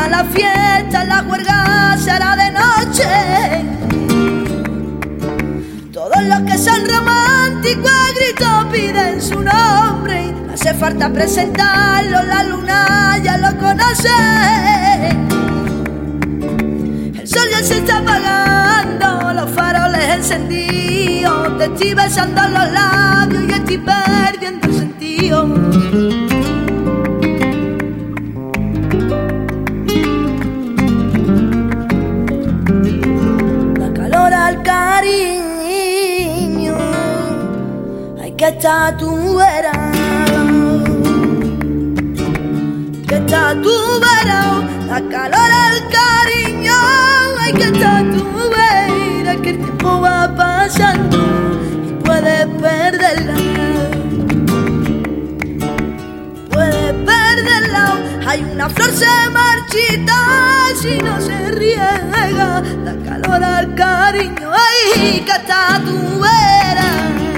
a la fiesta, la juerga será de noche. Todos los que son románticos a gritos piden su nombre. No hace falta presentarlo, la luna ya lo conoce. El sol ya se está apagando, los faroles encendidos. Te estoy besando los labios y estoy perdiendo el sentido. Da calor al cariño, hay que estar tu verano, que está tu verano. Da calor al cariño, hay que estar tu verano, que el tiempo va pasando y puedes perderla. Puedes perderla. Hay una flor se marchita si no se riega. Da calor al cariño, ay, que está tu vera.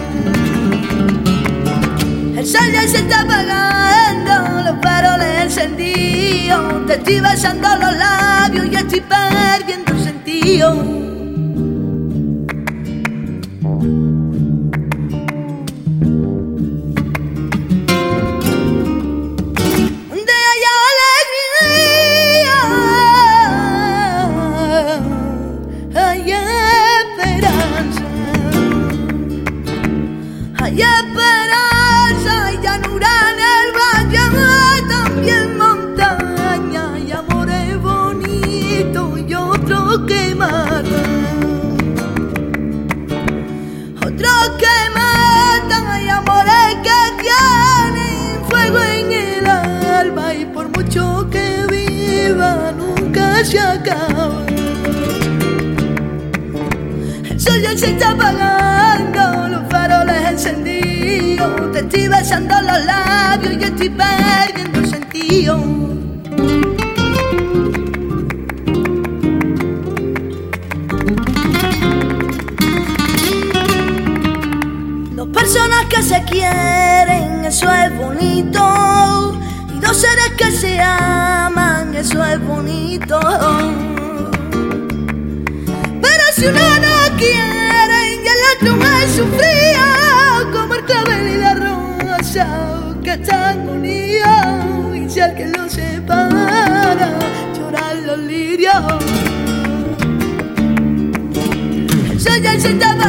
El sol ya se está apagando, los faroles encendidos. Te estoy besando los labios y estoy perdiendo el sentido. Hay esperanza, hay llanura en el valle, también montaña, y amores bonitos y otros que matan. Otros que matan, hay amores que tienen fuego en el alma y por mucho que viva nunca se acaba. El sol ya se está apagando, los faroles encendidos. Te estoy besando los labios y estoy perdiendo el sentido. Dos personas que se quieren, eso es bonito. Y dos seres que se aman, eso es bonito. Pero si uno no quiere y el otro es sufrido, como el clavel y la rosa que están unidos, y si alguien los separa, lloran los lirios. El sol ya se está